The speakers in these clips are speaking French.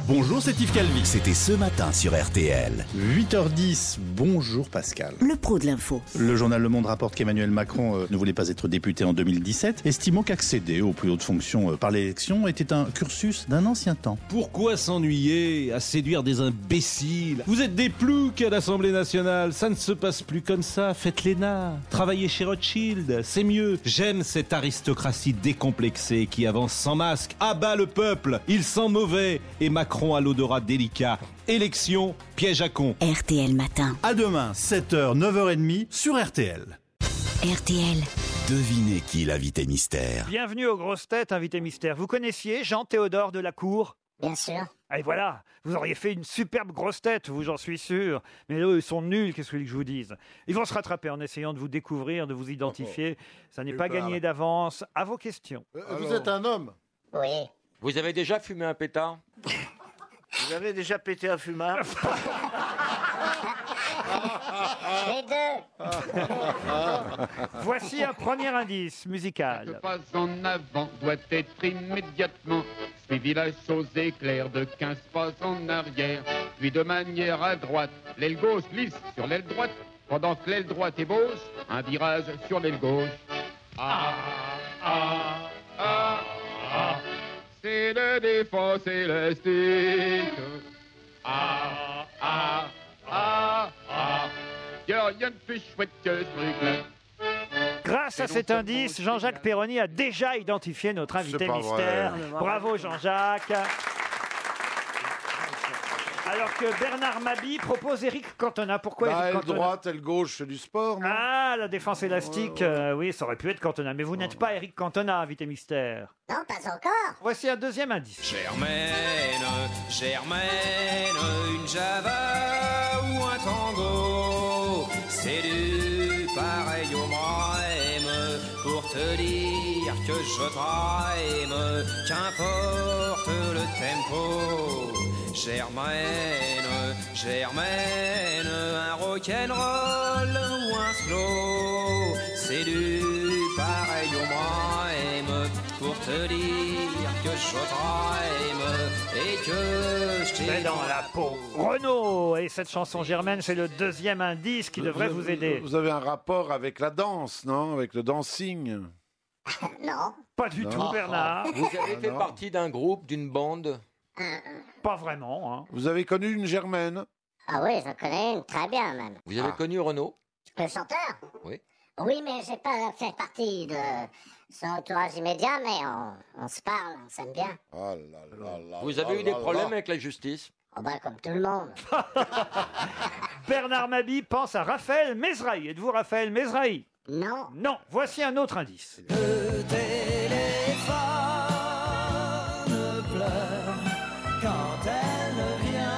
Bonjour, c'est Yves Calvi. C'était ce matin sur RTL. 8h10, bonjour Pascal. Le pro de l'info. Le journal Le Monde rapporte qu'Emmanuel Macron ne voulait pas être député en 2017, estimant qu'accéder aux plus hautes fonctions par l'élection était un cursus d'un ancien temps. Pourquoi s'ennuyer à séduire des imbéciles? Vous êtes des ploucs à l'Assemblée nationale, ça ne se passe plus comme ça. Faites l'ENA, travaillez chez Rothschild, c'est mieux. J'aime cette aristocratie décomplexée qui avance sans masque. À bas le peuple, il sent mauvais et Macron à l'odorat délicat. Élection, piège à con. RTL Matin. À demain, 7h, 9h30 sur RTL. RTL. Devinez qui l'invité mystère. Bienvenue aux grosses têtes, invité mystère. Vous connaissiez Jean-Théodore Delacour? Bien sûr. Et voilà, vous auriez fait une superbe grosse tête, vous, j'en suis sûr. Mais eux, ils sont nuls, qu'est-ce que vous voulez que je vous dise? Ils vont se rattraper en essayant de vous découvrir, de vous identifier. Ça n'est pas gagné d'avance. À vos questions. Vous êtes un homme? Oui. Vous avez déjà fumé un pétard? Vous avez déjà pété un fumard? Les deux. Voici un premier indice musical. Le pas en avant doit être immédiatement suivi la chose éclair de 15 pas en arrière, puis de manière à droite, l'aile gauche glisse sur l'aile droite, pendant que l'aile droite ébauche, un virage sur l'aile gauche. C'est la défense élastique. Y'a rien de plus chouette que ce truc-là. Grâce à cet indice, Jean-Jacques Perroni a déjà identifié notre invité pas mystère. vrai. Bravo Jean-Jacques. Alors que Bernard Mabie propose Éric Cantona. Pourquoi Éric Aile Cantona? droite, aile gauche, c'est du sport, non? Ah, la défense élastique, oui, ça aurait pu être Cantona. Mais vous n'êtes pas Éric Cantona, invité mystère. Non, pas encore. Voici un deuxième indice. Germaine, une java ou un tango, c'est du pareil au même pour te dire que je t'aime, qu'importe le tempo. Germaine, un rock'n'roll ou un slow, c'est du pareil au même pour te dire que je t'aime et que je C'est t'ai dans la peau. Renaud, et cette chanson Germaine, c'est le deuxième indice qui devrait vous aider. Vous avez un rapport avec la danse, non? Avec le dancing? Non. Pas du tout, Bernard. Vous avez fait partie d'un groupe, d'une bande? Pas vraiment, hein. Vous avez connu une Germaine? Ah oui, j'en connais une très bien même. Vous avez connu Renaud? Le chanteur? Oui. Oui, mais j'ai pas fait partie de son entourage immédiat, mais on se parle, on s'aime bien. Oh là là là Vous là avez eu là des problèmes là. avec la justice? Oh bah comme tout le monde. Bernard Mabie pense à Raphaël Mesrahi. Êtes-vous Raphaël Mesrahi? Non. Non. Voici un autre indice. Le téléphone pleure quand elle vient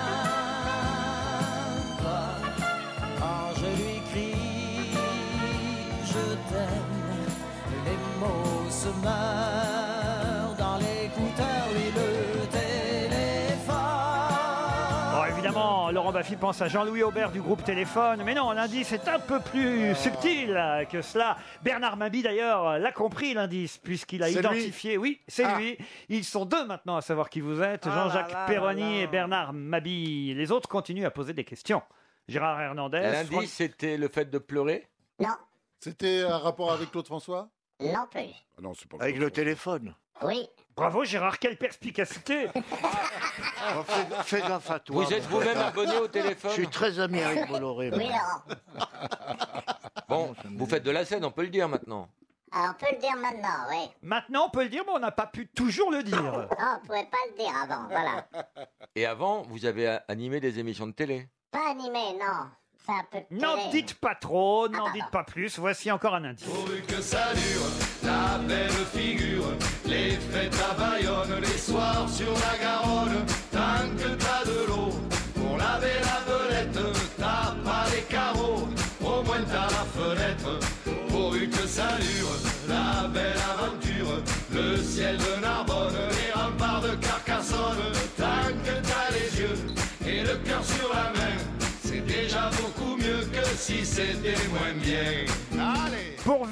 pas. Quand je lui crie je t'aime, les mots se meurent dans l'écouteur, oui, le téléphone. Bon, évidemment, Laurent Baffy pense à Jean-Louis Aubert du groupe Téléphone. Mais non, l'indice est un peu plus subtil que cela. Bernard Mabie, d'ailleurs, l'a compris, l'indice, puisqu'il a C'est identifié. Oui, c'est Ah. lui. Ils sont deux maintenant à savoir qui vous êtes. Jean-Jacques Perroni et Bernard Mabie. Les autres continuent à poser des questions. Gérard Hernandez. L'indice, c'était le fait de pleurer? Non. C'était un rapport avec Claude François? Non plus. Ah non, c'est pas Avec Claude le téléphone. Oui. Bravo Gérard, quelle perspicacité. Fais gaffe à toi. Vous êtes vous-même abonné au Je téléphone? suis très ami avec Bolloré. Oui, Laurent. Bon, vous faites de la scène, on peut le dire maintenant. Ah, on peut le dire maintenant, oui. Maintenant, on peut le dire, mais on n'a pas pu toujours le dire. Non, on pouvait pas le dire avant, voilà. Et avant, vous avez animé des émissions de télé? Pas animé, non. C'est un peu de N'en télé. dites pas trop, n'en Ah, dites pas plus. Voici encore un indice. Pourvu que ça dure, la belle figure, les fêtes à Bayonne, les soirs sur la Garonne, tant que t'as de l'eau, pour laver la belette, t'as pas les carreaux, au moins t'as la fenêtre, pourvu que ça dure, la belle aventure, le ciel de Narbonne, les remparts de Carcassonne, tant que t'as les yeux et le cœur sur la main, c'est déjà beaucoup mieux que si c'était moins bien. Allez! Pourvu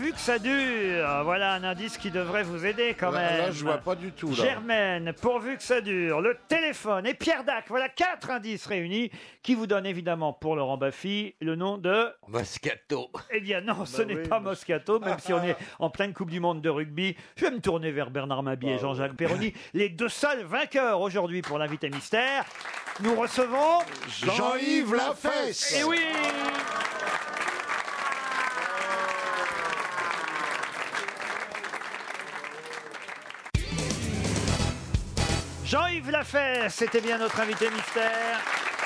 pourvu que ça dure. Voilà un indice qui devrait vous aider quand même. Là, je vois pas du tout. Là. Germaine, pourvu que ça dure. Le téléphone et Pierre Dac. Voilà 4 indices réunis qui vous donnent évidemment pour Laurent Baffy le nom de... Moscato. Eh bien non, ce n'est pas Moscato, même si on est en pleine Coupe du Monde de rugby. Je vais me tourner vers Bernard Mabie et Jean-Jacques Perroni, les deux seuls vainqueurs aujourd'hui pour l'invité mystère. Nous recevons... Jean-Yves Lafesse. Eh oui. Jean-Yves Lafesse, c'était bien notre invité mystère.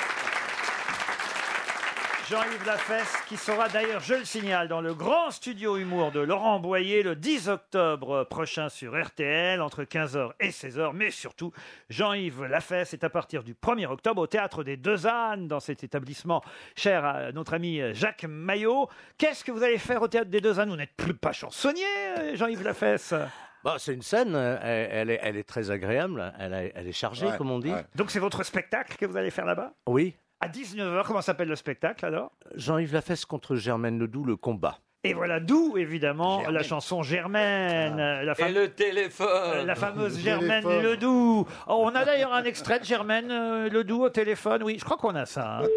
Jean-Yves Lafesse, qui sera d'ailleurs, je le signale, dans le grand studio humour de Laurent Boyer le 10 octobre prochain sur RTL, entre 15h et 16h. Mais surtout, Jean-Yves Lafesse est à partir du 1er octobre au Théâtre des Deux Ânes, dans cet établissement cher à notre ami Jacques Maillot. Qu'est-ce que vous allez faire au Théâtre des Deux Ânes? Vous n'êtes plus pas chansonnier, Jean-Yves Lafesse? Bah, c'est une scène, elle est très agréable, elle est chargée, comme on dit. Ouais. Donc c'est votre spectacle que vous allez faire là-bas? Oui. À 19h, comment s'appelle le spectacle alors? Jean-Yves Lafesse contre Germaine Ledoux, le combat. Et voilà d'où, évidemment, Germaine. la chanson Germaine. Et le téléphone. La fameuse Germaine Ledoux. Oh, on a d'ailleurs un extrait de Germaine Ledoux au téléphone. Oui, je crois qu'on a ça. Hein.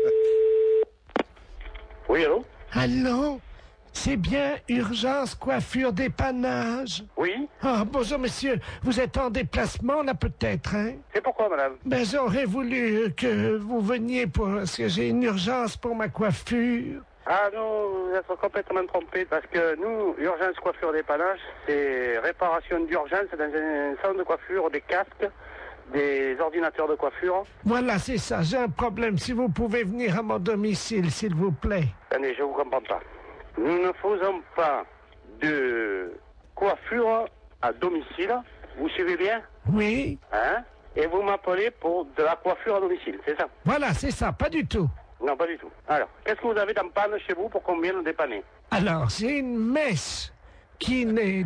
Oui, allô? Allô? C'est bien Urgence Coiffure Dépannage? Oui. Ah, bonjour monsieur, vous êtes en déplacement là peut-être, hein? C'est pourquoi, madame? Ben j'aurais voulu que vous veniez parce que j'ai une urgence pour ma coiffure. Ah non, vous êtes complètement trompé parce que nous, Urgence Coiffure Dépannage, c'est réparation d'urgence dans un salon de coiffure, des casques, des ordinateurs de coiffure. Voilà, c'est ça, j'ai un problème. Si vous pouvez venir à mon domicile, s'il vous plaît. Attendez, je vous comprends pas. Nous ne faisons pas de coiffure à domicile. Vous suivez bien? Oui. Hein? Et vous m'appelez pour de la coiffure à domicile, c'est ça? Voilà, c'est ça, pas du tout. Non, pas du tout. Alors, qu'est-ce que vous avez dans panne chez vous pour qu'on vienne dépanner? Alors, j'ai une messe qui n'est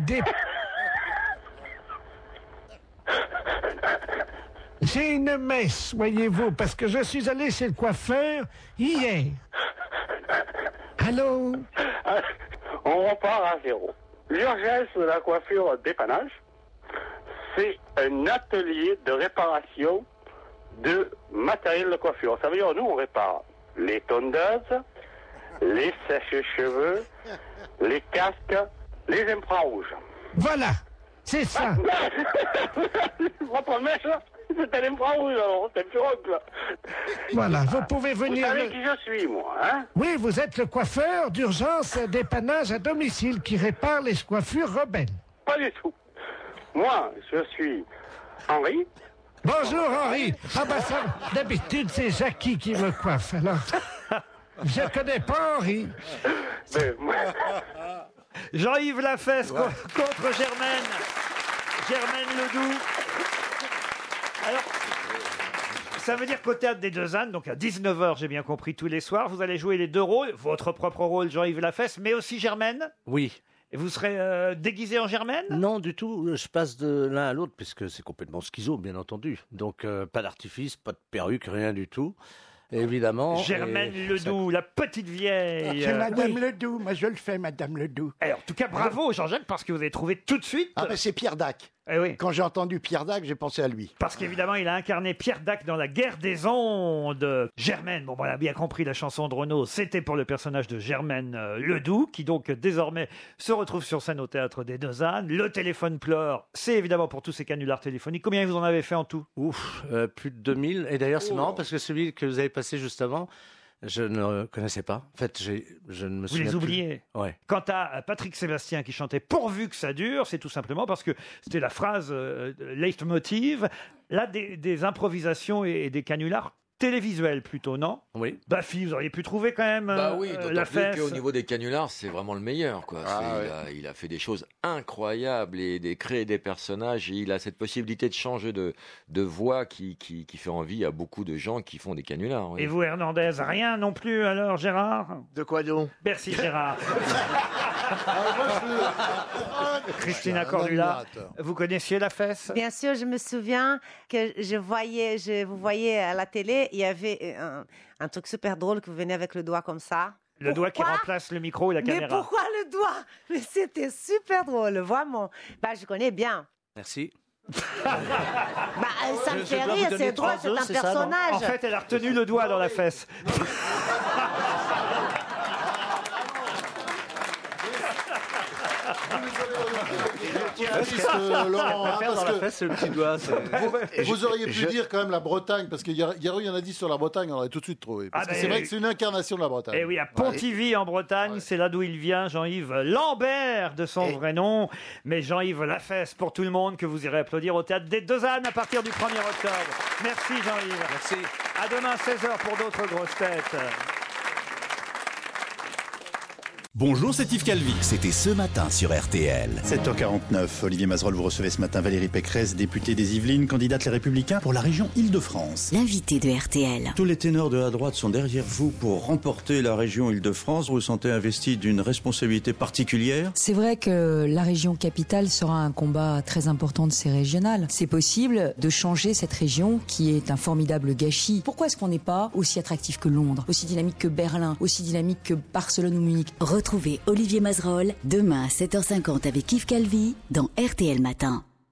J'ai une messe, voyez-vous, parce que je suis allé chez le coiffeur hier. Allô? On repart à zéro. L'urgence de la coiffure dépannage, c'est un atelier de réparation de matériel de coiffure. Ça veut dire, nous, on répare les tondeuses, les sèches-cheveux, les casques, les infrarouges. Voilà, c'est ça. Votre mèche, c'est un infrarouge, alors, c'est un pirogue, là. Voilà, vous pouvez venir... Vous savez qui je suis, moi, hein? Oui, vous êtes le coiffeur d'urgence dépannage à domicile qui répare les coiffures rebelles. Pas du tout. Moi, je suis Henri. Bonjour Henri. Ah bah ça, d'habitude c'est Jackie qui me coiffe, alors... Je connais pas Henri. Jean-Yves Lafesse contre Germaine Ledoux. Alors, ça veut dire qu'au Théâtre des Deux Ânes, donc à 19h, j'ai bien compris, tous les soirs, vous allez jouer les deux rôles, votre propre rôle, Jean-Yves Lafesse, mais aussi Germaine? Oui. Et vous serez déguisé en Germaine? Non, du tout. Je passe de l'un à l'autre, puisque c'est complètement schizo, bien entendu. Donc, pas d'artifice, pas de perruque, rien du tout. Évidemment. Germaine Ledoux, la petite vieille. C'est Madame Ledoux, moi je le fais, Madame Ledoux. Alors, en tout cas, bravo Jean-Jacques, parce que vous avez trouvé tout de suite. Ah, mais c'est Pierre Dac. Eh oui. Quand j'ai entendu Pierre Dac, j'ai pensé à lui. Parce qu'évidemment, il a incarné Pierre Dac dans La Guerre des Ondes. Germaine, bon, voilà, bien compris, la chanson de Renaud, c'était pour le personnage de Germaine Ledoux, qui donc désormais se retrouve sur scène au Théâtre des Deux Ânes. Le téléphone pleure, c'est évidemment pour tous ces canulars téléphoniques. Combien vous en avez fait en tout? Ouf, plus de 2000. Et d'ailleurs, c'est marrant parce que celui que vous avez passé juste avant, je ne connaissais pas. En fait, je ne me souviens plus. Vous les oubliez. Ouais. Quant à Patrick Sébastien qui chantait « Pourvu que ça dure », c'est tout simplement parce que c'était la phrase leitmotiv. Là, des improvisations et des canulars télévisuels plutôt, non? Oui. Baffy, vous auriez pu trouver quand même Bah oui, d'autant la plus fesse. qu'au niveau des canulars, c'est vraiment le meilleur, quoi. Il a fait des choses incroyables et créé des personnages. Et il a cette possibilité de changer de voix qui fait envie à beaucoup de gens qui font des canulars. Oui. Et vous, Hernandez, rien non plus alors, Gérard? De quoi donc? Merci, Gérard. Christina Cordula, vous connaissiez la fesse? Bien sûr, je me souviens que vous voyez à la télé, il y avait un truc super drôle que vous venez avec le doigt comme ça. Le doigt qui remplace le micro et la Mais caméra. pourquoi le doigt? Mais c'était super drôle, vraiment. Bah, je connais bien. Merci. Bah, ça me fait rire, c'est drôle, c'est un personnage. En fait, elle a retenu le doigt dans la fesse. Laurent, hein, parce dans la que fesse, c'est le petit doigt. vous auriez pu dire quand même la Bretagne, parce qu'il y en a dit sur la Bretagne, on aurait tout de suite trouvé. Parce que c'est vrai que c'est une incarnation de la Bretagne. Et oui, à Pontivy en Bretagne, c'est là d'où il vient, Jean-Yves Lambert de son vrai nom. Mais Jean-Yves Lafesse pour tout le monde, que vous irez applaudir au Théâtre des Deux Ânes à partir du 1er octobre. Merci Jean-Yves. Merci. À demain 16h pour d'autres grosses têtes. Bonjour, c'est Yves Calvi. C'était ce matin sur RTL. 7h49, Olivier Mazerolle, vous recevez ce matin Valérie Pécresse, députée des Yvelines, candidate Les Républicains pour la région Île-de-France. L'invité de RTL. Tous les ténors de la droite sont derrière vous pour remporter la région Île-de-France. Vous vous sentez investi d'une responsabilité particulière? C'est vrai que la région capitale sera un combat très important de ces régionales. C'est possible de changer cette région qui est un formidable gâchis. Pourquoi est-ce qu'on n'est pas aussi attractif que Londres, aussi dynamique que Berlin, aussi dynamique que Barcelone ou Munich? Retrouvez Olivier Mazerolle demain à 7h50 avec Yves Calvi dans RTL Matin.